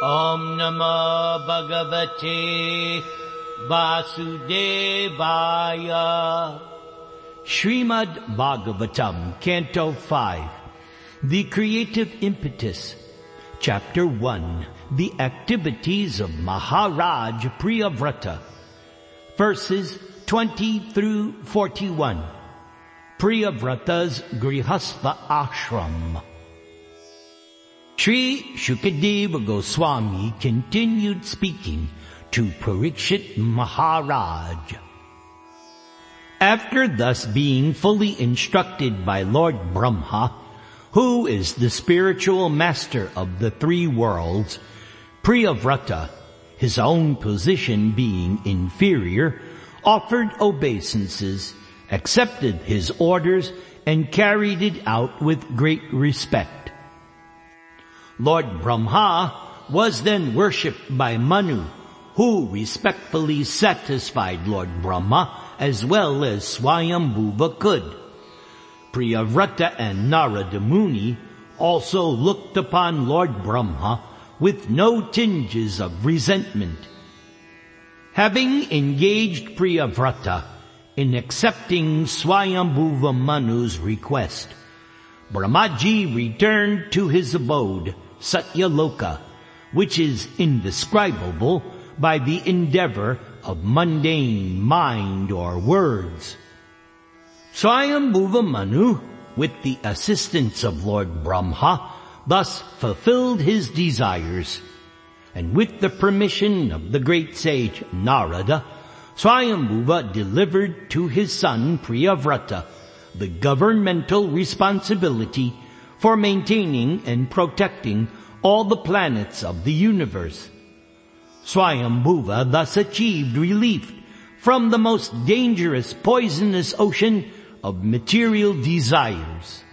Om Namah Bhagavate Vasudevaya. Srimad Bhagavatam, Canto 5, The Creative Impetus, Chapter 1, The Activities of Maharaj Priyavrata, verses 20 through 41. Priyavrata's Grihastha Ashram. Sri Shukadeva Goswami continued speaking to Parikshit Maharaj. After thus being fully instructed by Lord Brahma, who is the spiritual master of the three worlds, Priyavrata, his own position being inferior, offered obeisances, accepted his orders, and carried it out with great respect. Lord Brahma was then worshipped by Manu, who respectfully satisfied Lord Brahma as well as Swayambhuva could. Priyavrata and Narada Muni also looked upon Lord Brahma with no tinges of resentment. Having engaged Priyavrata in accepting Swayambhuva Manu's request, Brahmaji returned to his abode, Satyaloka, which is indescribable by the endeavor of mundane mind or words. Swayambhuva Manu, with the assistance of Lord Brahma, thus fulfilled his desires, and with the permission of the great sage Narada, Swayambhuva delivered to his son Priyavrata the governmental responsibility for maintaining and protecting all the planets of the universe. Swayambhuva thus achieved relief from the most dangerous poisonous ocean of material desires.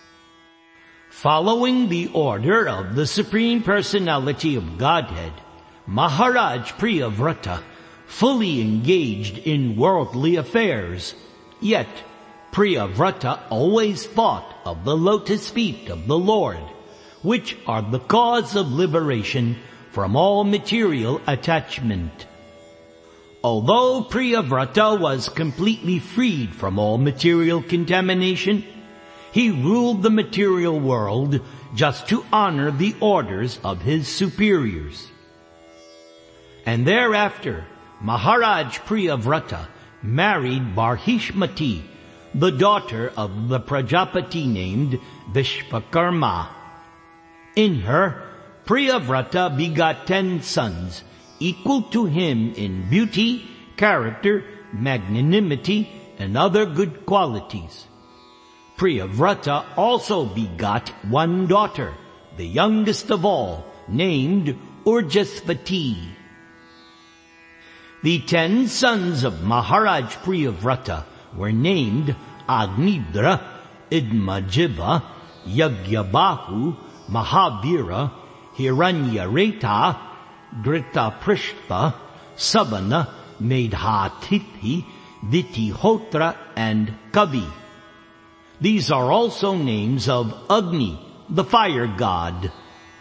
Following the order of the Supreme Personality of Godhead, Maharaj Priyavrata fully engaged in worldly affairs. Yet, Priyavrata always thought of the lotus feet of the Lord, which are the cause of liberation from all material attachment. Although Priyavrata was completely freed from all material contamination, he ruled the material world just to honor the orders of his superiors. And thereafter, Maharaj Priyavrata married Barhishmati, the daughter of the Prajapati named Vishvakarma. In her, Priyavrata begot 10 sons, equal to him in beauty, character, magnanimity, and other good qualities. Priyavrata also begot 1 daughter, the youngest of all, named Urjasvati. The 10 sons of Maharaj Priyavrata were named Agnidra, Idmajiva, Yagyabahu, Mahavira, Hiranyareta, Dhritarashtra, Savana, Medhatithi, Vitihotra, and Kavi. These are also names of Agni, the fire god.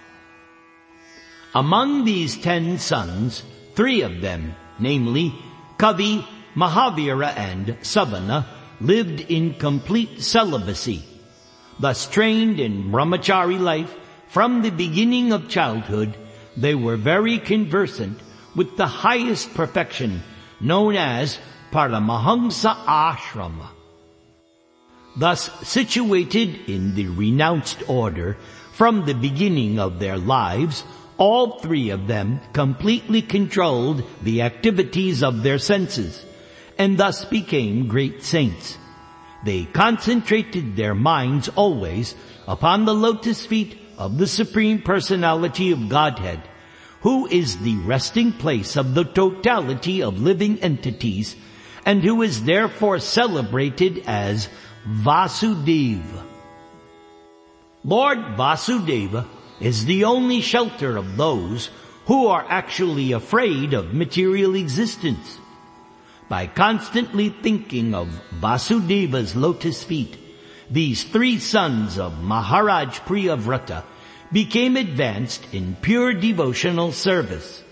Among these 10 sons, 3 of them, namely Kavi, Mahavira, and Savana, lived in complete celibacy. Thus trained in brahmachari life from the beginning of childhood, they were very conversant with the highest perfection known as Paramahamsa Ashrama. Thus situated in the renounced order from the beginning of their lives, all 3 of them completely controlled the activities of their senses and thus became great saints. They concentrated their minds always upon the lotus feet of the Supreme Personality of Godhead, who is the resting place of the totality of living entities and who is therefore celebrated as Vasudeva. Lord Vasudeva is the only shelter of those who are actually afraid of material existence. By constantly thinking of Vasudeva's lotus feet, these 3 sons of Maharaj Priyavrata became advanced in pure devotional service.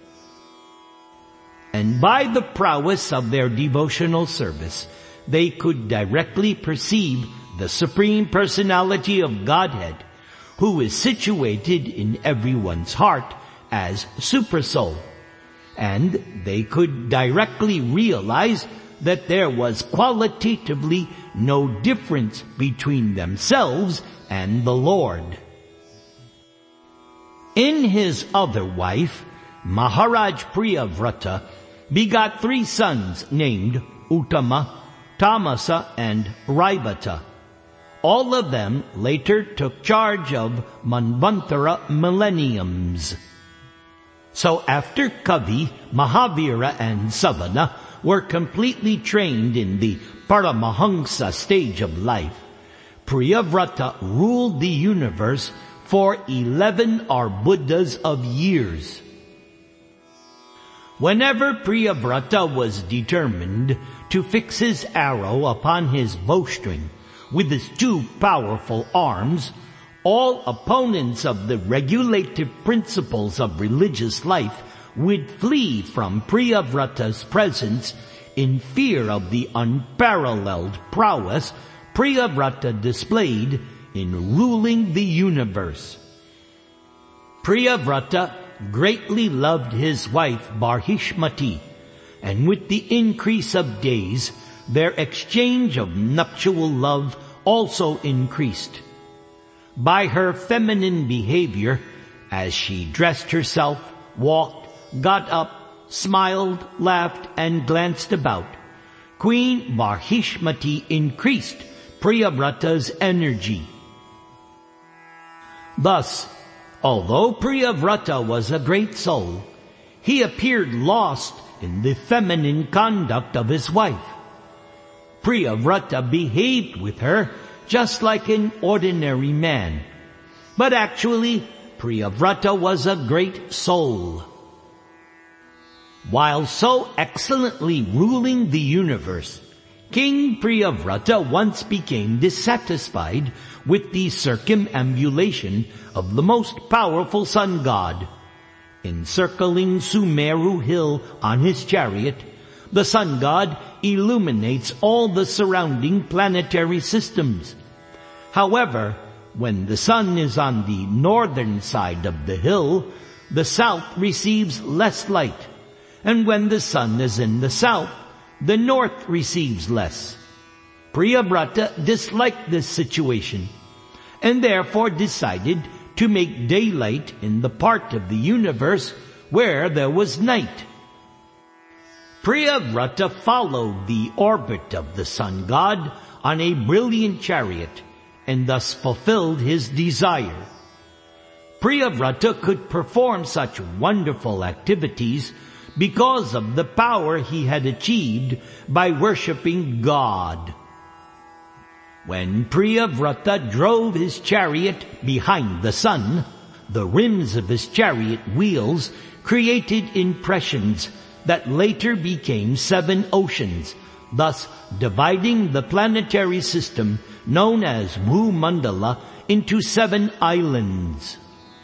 And by the prowess of their devotional service, they could directly perceive the Supreme Personality of Godhead, who is situated in everyone's heart as Supersoul. And they could directly realize that there was qualitatively no difference between themselves and the Lord. In his other wife, Maharaj Priyavrata begot 3 sons named Uttama, Tamasa, and Raivata. All of them later took charge of Manvantara millenniums. So after Kavi, Mahavira, and Savana were completely trained in the Paramahamsa stage of life, Priyavrata ruled the universe for 11 Arbudas of years. Whenever Priyavrata was determined to fix his arrow upon his bowstring with his 2 powerful arms, all opponents of the regulative principles of religious life would flee from Priyavrata's presence in fear of the unparalleled prowess Priyavrata displayed in ruling the universe. Priyavrata greatly loved his wife Barhishmati, and with the increase of days, their exchange of nuptial love also increased. By her feminine behavior, as she dressed herself, walked, got up, smiled, laughed, and glanced about, Queen Barhishmati increased Priyavrata's energy. Thus, although Priyavrata was a great soul, he appeared lost in the feminine conduct of his wife. Priyavrata behaved with her just like an ordinary man. But actually, Priyavrata was a great soul. While so excellently ruling the universe, King Priyavrata once became dissatisfied with the circumambulation of the most powerful sun god. Encircling Sumeru hill on his chariot, the sun god illuminates all the surrounding planetary systems. However, when the sun is on the northern side of the hill, the south receives less light. And when the sun is in the south, the north receives less. Priyavrata disliked this situation, and therefore decided to make daylight in the part of the universe where there was night. Priyavrata followed the orbit of the sun god on a brilliant chariot, and thus fulfilled his desire. Priyavrata could perform such wonderful activities because of the power he had achieved by worshipping God. When Priyavrata drove his chariot behind the sun, the rims of his chariot wheels created impressions that later became 7 oceans, thus dividing the planetary system known as Bhumandala into 7 islands.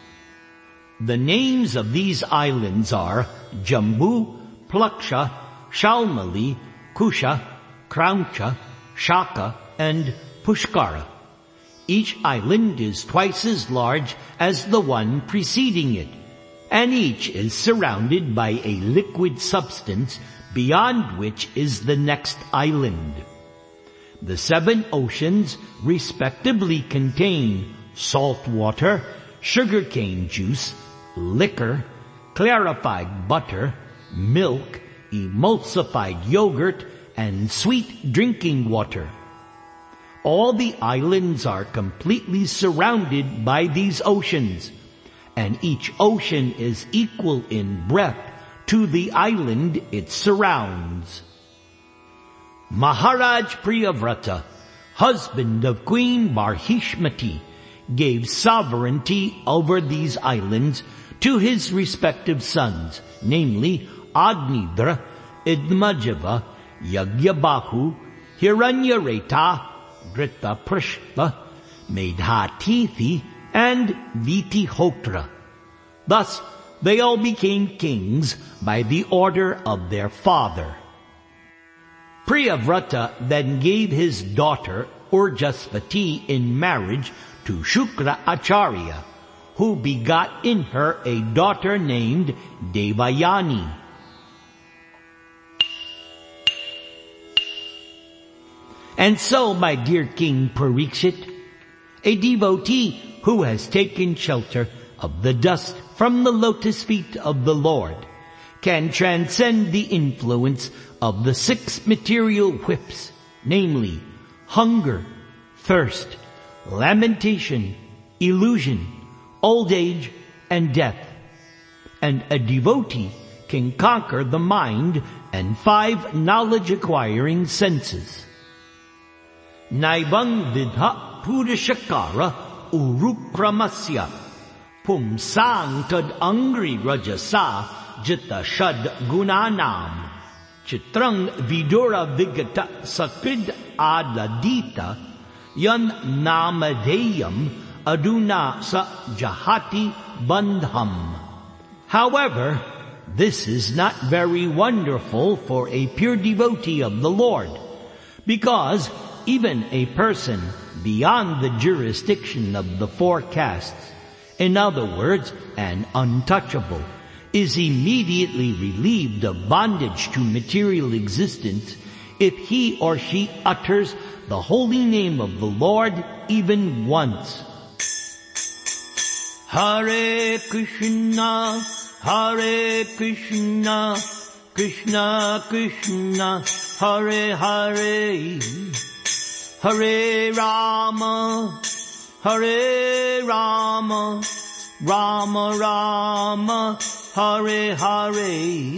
The names of these islands are Jambu, Plaksha, Shalmali, Kusha, Krauncha, Shaka, and Pushkara. Each island is twice as large as the one preceding it, and each is surrounded by a liquid substance beyond which is the next island. The 7 oceans respectively contain salt water, sugarcane juice, liquor, clarified butter, milk, emulsified yogurt, and sweet drinking water. All the islands are completely surrounded by these oceans, and each ocean is equal in breadth to the island it surrounds. Maharaj Priyavrata, husband of Queen Barhishmati, gave sovereignty over these islands to his respective sons, namely Agnidra, Idmajava, Yagyabahu, Hiranyareta, Dhritarashtra, Medhatithi, and Vitihotra. Thus, they all became kings by the order of their father. Priyavrata then gave his daughter Urjasvati in marriage to Shukra Acharya, who begot in her a daughter named Devayani. And so, my dear King Parikshit, a devotee who has taken shelter of the dust from the lotus feet of the Lord can transcend the influence of the 6 material whips, namely hunger, thirst, lamentation, illusion, old age, and death. And a devotee can conquer the mind and 5 knowledge-acquiring senses. Naibang vidha purashakara urukramasya pumsang tad angri rajasa jita shad gunanam chitrang vidura vigata sakrid adadita yan namadeyam aduna sa jahati bandham. However, this is not very wonderful for a pure devotee of the Lord, because even a person beyond the jurisdiction of the 4 castes, in other words, an untouchable, is immediately relieved of bondage to material existence if he or she utters the holy name of the Lord even once. Hare Krishna, Hare Krishna, Krishna Krishna, Hare Hare, Hare Rama, Hare Rama, Rama Rama, Hare Hare.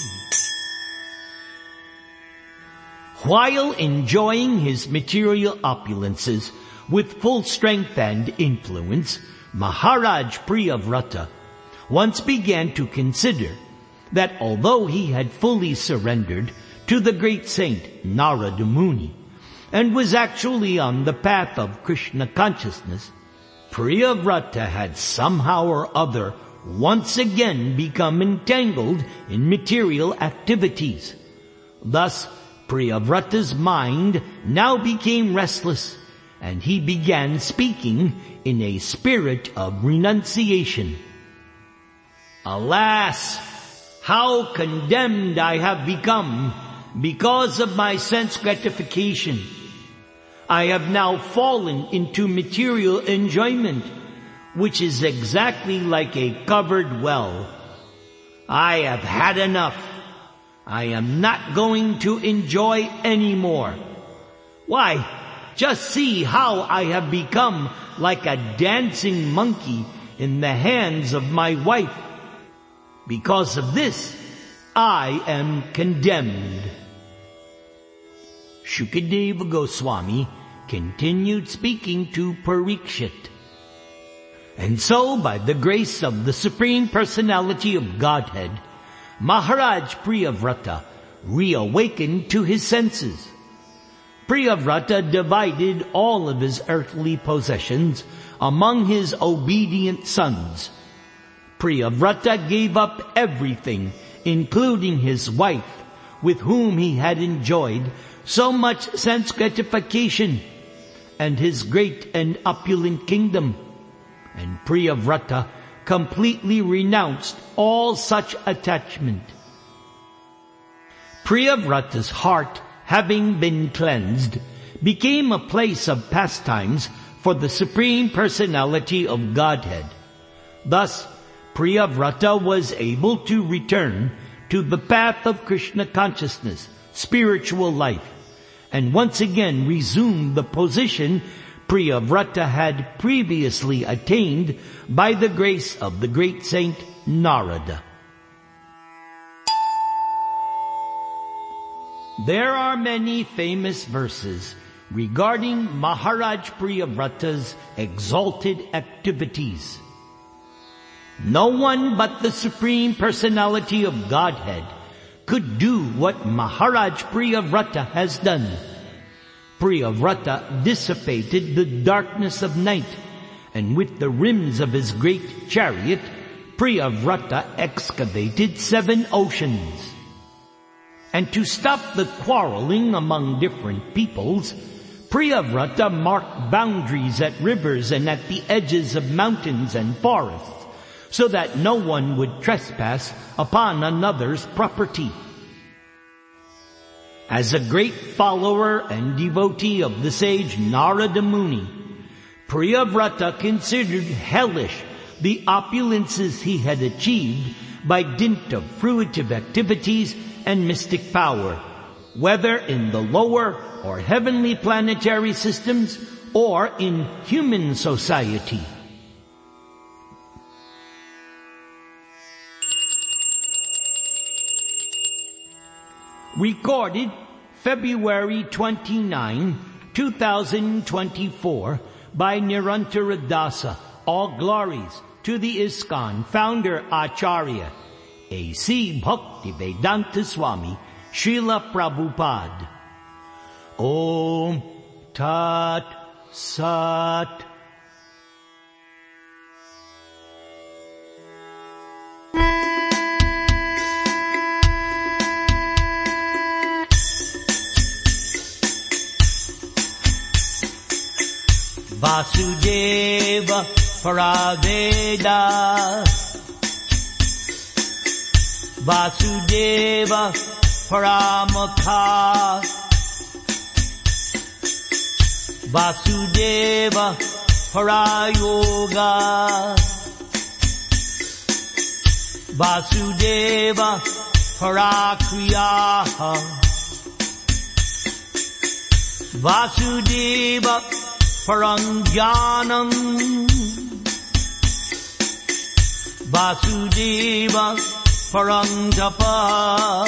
While enjoying his material opulences with full strength and influence, Maharaj Priyavrata once began to consider that although he had fully surrendered to the great saint Narada Muni and was actually on the path of Krishna consciousness, Priyavrata had somehow or other once again become entangled in material activities. Thus, Priyavrata's mind now became restless, and he began speaking in a spirit of renunciation. Alas, how condemned I have become because of my sense gratification. I have now fallen into material enjoyment, which is exactly like a covered well. I have had enough. I am not going to enjoy anymore. Why, just see how I have become like a dancing monkey in the hands of my wife. Because of this, I am condemned. Shukadeva Goswami continued speaking to Parikshit. And so, by the grace of the Supreme Personality of Godhead, Maharaj Priyavrata reawakened to his senses. Priyavrata divided all of his earthly possessions among his obedient sons. Priyavrata gave up everything, including his wife, with whom he had enjoyed so much sense gratification, and his great and opulent kingdom. And Priyavrata completely renounced all such attachment. Priyavrata's heart, having been cleansed, became a place of pastimes for the Supreme Personality of Godhead. Thus, Priyavrata was able to return to the path of Krishna consciousness, spiritual life, and once again resume the position Priyavrata had previously attained by the grace of the great saint Narada. There are many famous verses regarding Maharaj Priyavrata's exalted activities. No one but the Supreme Personality of Godhead could do what Maharaj Priyavrata has done. Priyavrata dissipated the darkness of night and with the rims of his great chariot, Priyavrata excavated 7 oceans. And to stop the quarreling among different peoples, Priyavrata marked boundaries at rivers and at the edges of mountains and forests, so that no one would trespass upon another's property. As a great follower and devotee of the sage Narada Muni, Priyavrata considered hellish the opulences he had achieved by dint of fruitive activities and mystic power, whether in the lower or heavenly planetary systems or in human society. Recorded February 29, 2024 by Nirantara Dasa. All glories to the ISKCON founder Acharya A.C. Bhaktivedanta Swami Srila Prabhupada. Om Tat Sat. Vasudeva Paraveda, Vasudeva Paramukha, Vasudeva Parayoga, Vasudeva Parakriya, Vasudeva Parangyanam, Vasudeva Parangtapa,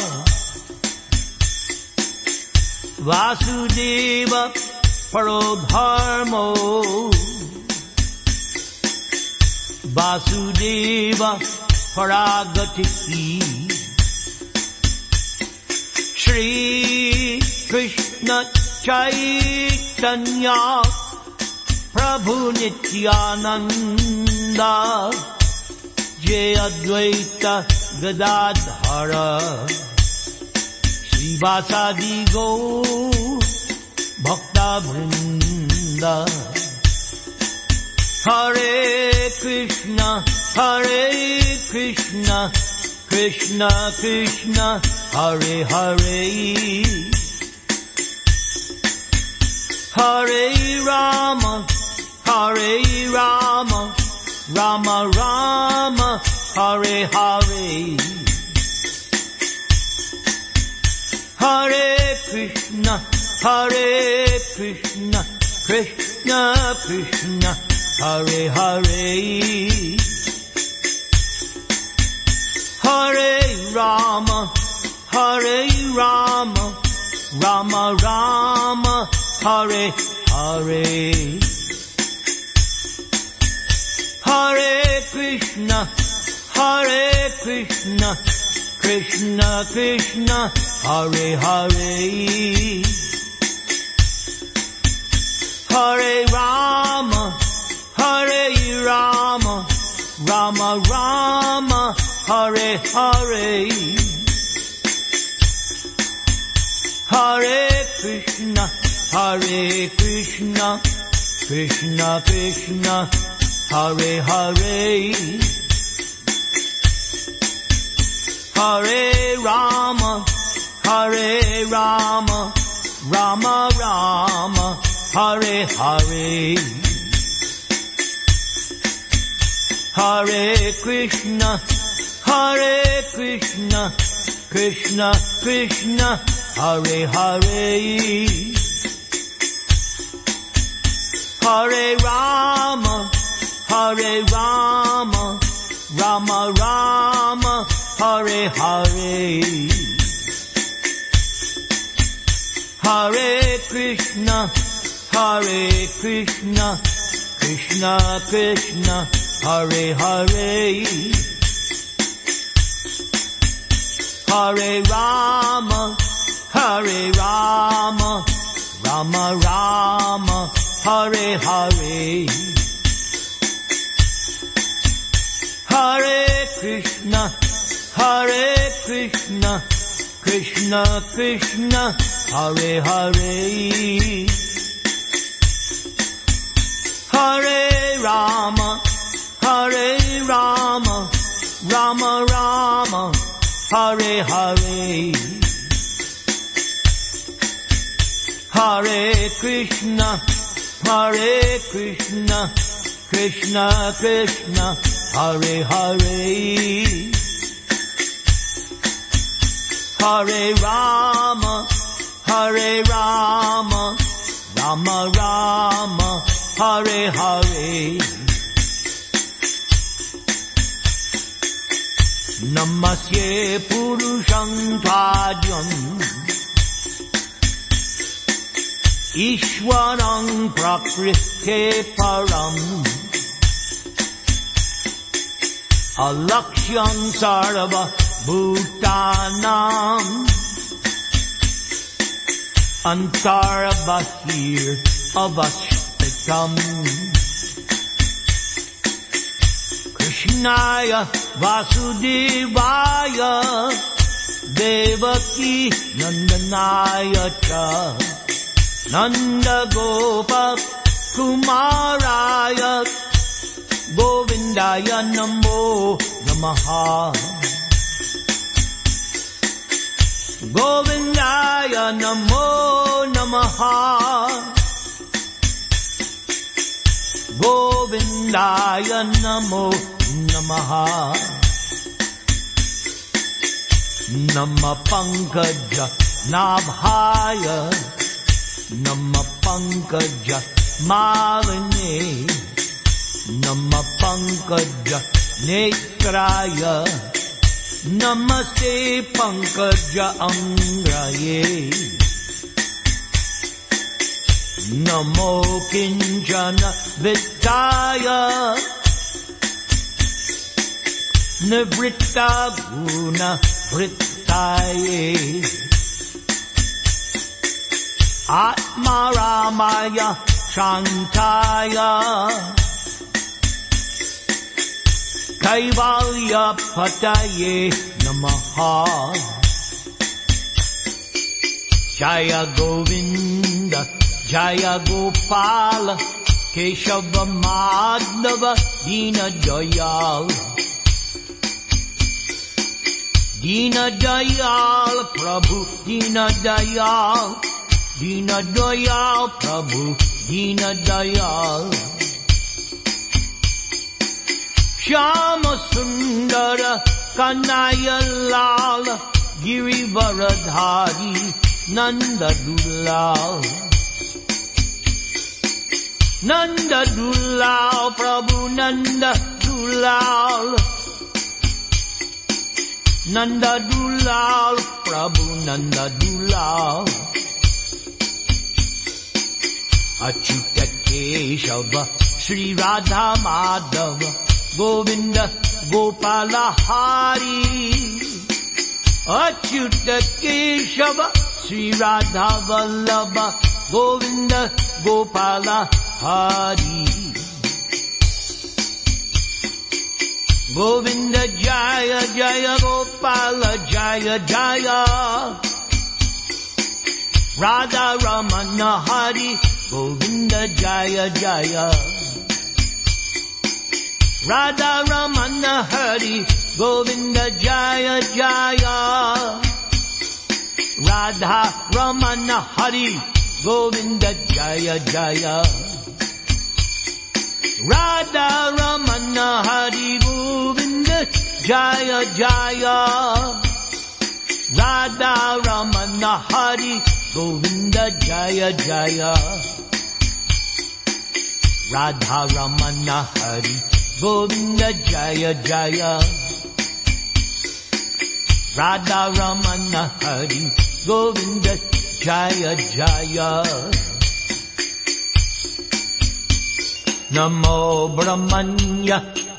Vasudeva Parodharmo, Vasudeva Paragati. Shri Krishna Chaitanya Prabhu Nityananda, Jai Advaita Gadadhara, Srivasadi Gaur Bhakta Vrinda. Hare Krishna, Krishna Krishna, Hare Hare, Hare Rama, Hare Rama, Rama Rama, Hare Hare. Hare Krishna, Krishna Krishna, Hare Hare. Hare Rama, Rama Rama, Hare Hare. Hare Krishna, Krishna Krishna, Hare Hare. Hare Rama, Rama Rama, Hare Hare. Hare Krishna, Krishna Krishna, Hare Hare. Hare Rama, Rama Rama, Hare Hare. Hare Krishna, Krishna Krishna, Hare Hare. Hare Rama, Rama Rama, Hare Hare. Hare Krishna, Krishna Krishna, Hare Hare. Hare Rama, Rama Rama, Hare Hare. Hare Krishna, Hare Krishna, Krishna Krishna, Hare Hare, Hare Rama, Hare Rama, Rama Rama, Hare Hare, Hare Krishna, Hare Krishna, Krishna Krishna, Hare Hare, Hare Rama, Hare Rama, Rama Rama, Hare Hare. Namasye Purusham Tvadyam Ishwarang Prakrite Param Alakshyan Sarva Bhutanam Antarabahir Avashtakam Krishnaya Vasudevaya Devaki Nandanaya Cha Nanda Gopa Kumaraya Govindaya Namo Namaha Govindaya Namo Namaha Govindaya Namo Namaha Nama Pankaja Nabhaya Nama Pankaja Maline Nama Pankaja Netraya Namaste Pankaja Angraye Namo Kinjana Vittaya Nivritta Guna Vrittaye Atma Ramaya Shantaya Kaivalya Pataye Namaha Jaya Govinda Jaya Gopala Keshava Madhava Dina Dayal Dina Dayal Prabhu Dina Dayal Dina Dayal Prabhu Dina Dayal Shama Sundara Kanaya Lala Girivaradhari Nanda Dulal Nanda Dulal Prabhu Nanda Dulal Nanda Dulal Prabhu Nanda Dulal Achyuta Keshava Shri Radha Madhava Govinda Gopala Hari Achyuta Keshava Shri Radha Vallabha Govinda Gopala Hari Govinda Jaya Jaya Gopala Jaya Jaya Radha Ramana Hari Govinda Jaya Jaya Radha Ramana Hari Govinda Jaya Jaya Radha Ramana Hari Govinda Jaya Jaya Radha Ramana Hari Govinda Jaya Jaya Radha Ramana Hari Govinda Jaya Jaya Radha Ramana Hari Govinda Jaya Jaya Radha Ramana Hari Govinda Jaya Jaya Namo Brahmanya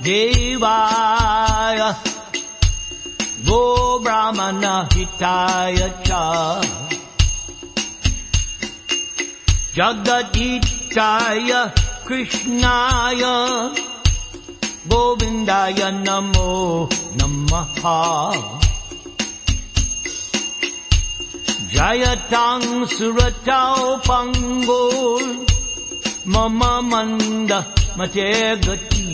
Devaya Go Brahmana Hitaya Cha Jagaditaya Krishnaya Govindaya Namo Namaha. Jayatang Suratao Pangol Mama Manda Mategati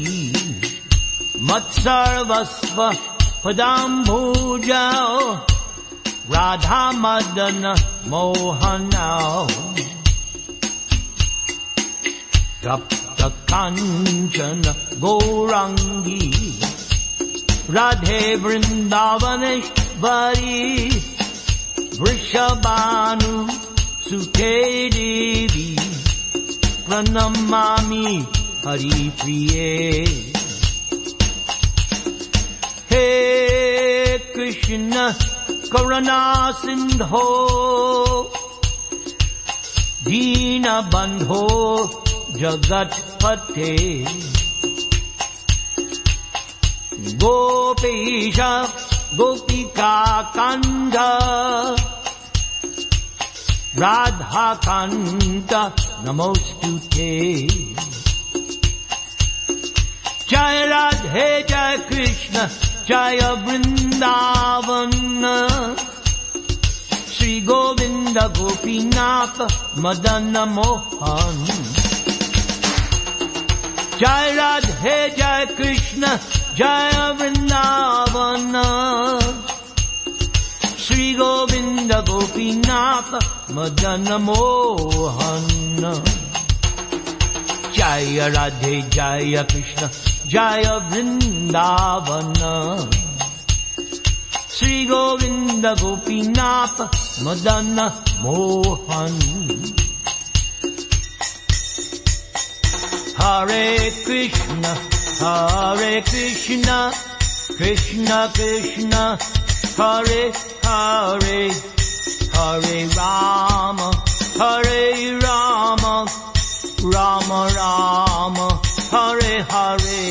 Matsarvasva Padambhujao Radha Madana Mohanao Tapta Kanchana Gourangi Radhe Vrindavaneshvari Vrishabhanu Sute Devi Pranamami Hari Priye. Hey Krishna Karuna Sindho Dina Bandho Jagat Pate Gopesha Gopika Kanda Radha Kanta Namostute. Jai Radhe Jai Krishna Jaya Vrindavana Shri Govinda Gopinatha Madana Mohan. Jai Radhe Jai Krishna Jaya Vrindavana Shri Govinda Gopinatha Madana Mohan. Jaya Radhe Jaya Krishna Jaya Vrindavana Shri Govinda Gopinatha Madana Mohan. Hare Krishna Krishna Krishna Hare Hare Hare Rama Rama Rama Hare Hare.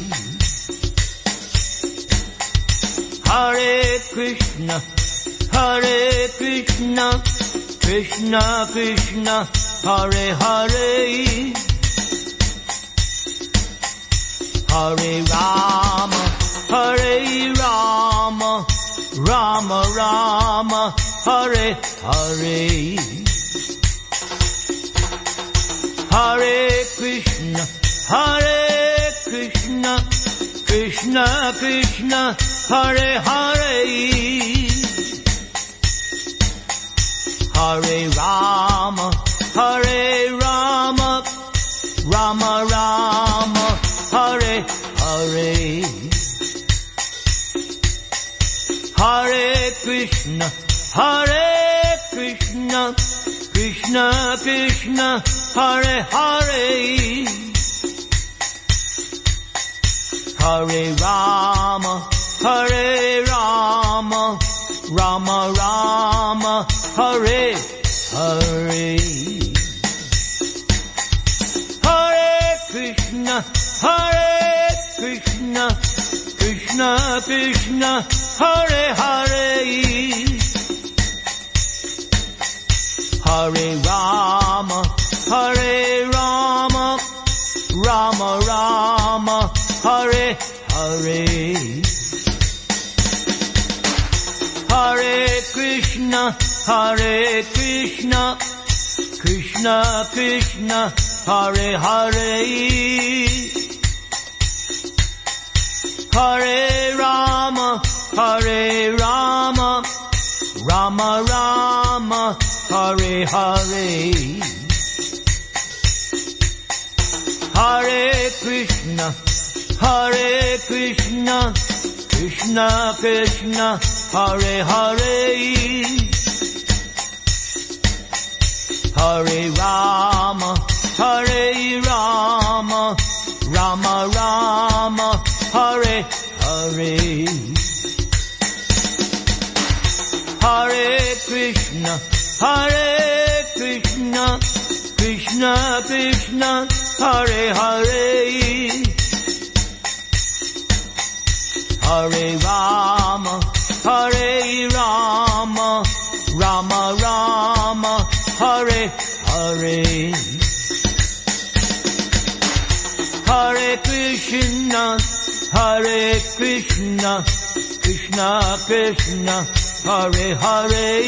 Hare Krishna Krishna Krishna Hare Hare Hare Rama Rama Rama Hare Hare. Hare Krishna Krishna Krishna Hare Hare Hare Rama Rama Rama Hare Hare. Hare Krishna Krishna Krishna Hare Hare Hare Rama Rama Rama Hare Hare. Hare Krishna Krishna Krishna Hare Hare Hare Rama Rama Rama Hare Hare. Hare Krishna Krishna Krishna Hare Hare Hare Rama Rama Rama Hare Hare. Hare Krishna Krishna Krishna Hare Hare Hare Rama Rama Rama Hare Hare. Hare Krishna Krishna Krishna Hare Hare Hare Rama Rama Rama Hare Hare. Hare Krishna, Hare Krishna, Krishna Krishna, Hare Hare,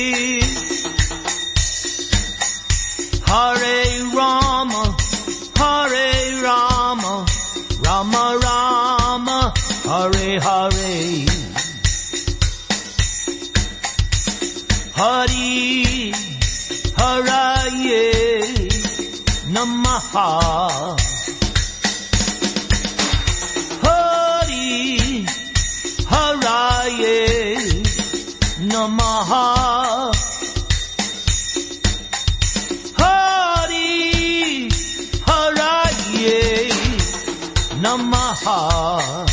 Hare Rama, Hare Rama, Rama Rama, Hare Hare, Hari Haraye Namaha, Hari Haraye Namaha, Hari Haraye Namaha.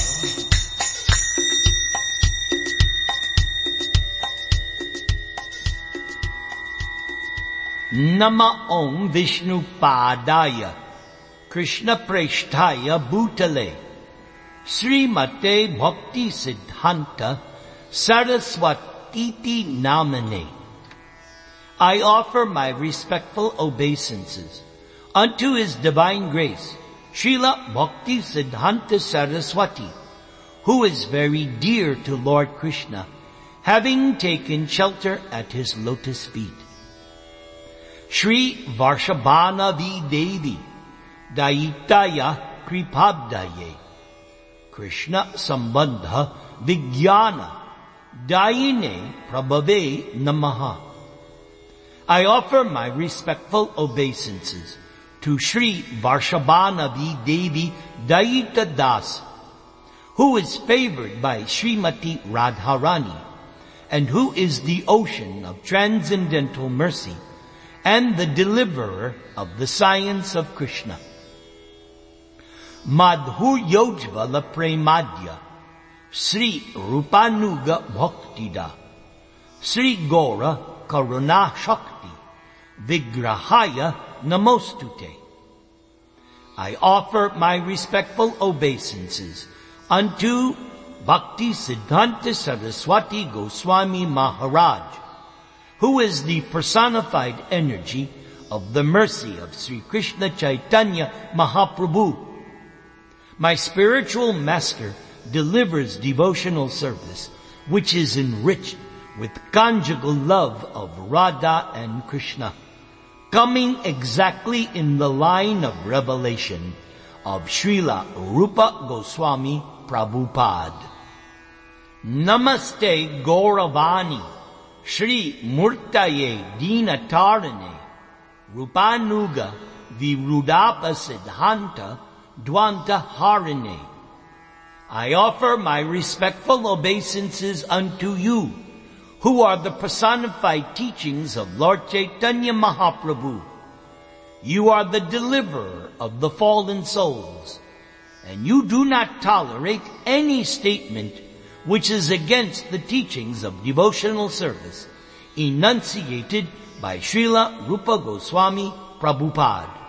Nama Om Vishnu Padaya Krishna Preshtaya Bhutale Srimate Bhakti Siddhanta Saraswati Namane. I offer my respectful obeisances unto His Divine Grace, Srila Bhakti Siddhanta Saraswati, who is very dear to Lord Krishna, having taken shelter at His lotus feet. Shri Varshabhana Devi Daitaya Kripabdaye Krishna Sambandha Vijnana Dayine Prabhave Namaha. I offer my respectful obeisances to Shri Varshabhana Devi Daita Das, who is favored by Srimati Radharani, and who is the ocean of transcendental mercy and the deliverer of the science of Krishna. Madhur Yojvala Premadya Sri Rupanuga Bhaktida Sri Gora Karuna Shakti Vigrahaya Namostute. I offer my respectful obeisances unto Bhakti Siddhanta Saraswati Goswami Maharaj, who is the personified energy of the mercy of Sri Krishna Chaitanya Mahaprabhu. My spiritual master delivers devotional service which is enriched with conjugal love of Radha and Krishna, coming exactly in the line of revelation of Srila Rupa Goswami Prabhupada. Namaste Gauravani Shri Murtaye Dinatarane Rupanuga Virudapa Siddhanta Dvanta Harane. I offer my respectful obeisances unto you, who are the personified teachings of Lord Chaitanya Mahaprabhu. You are the deliverer of the fallen souls, and you do not tolerate any statement which is against the teachings of devotional service enunciated by Srila Rupa Goswami Prabhupada.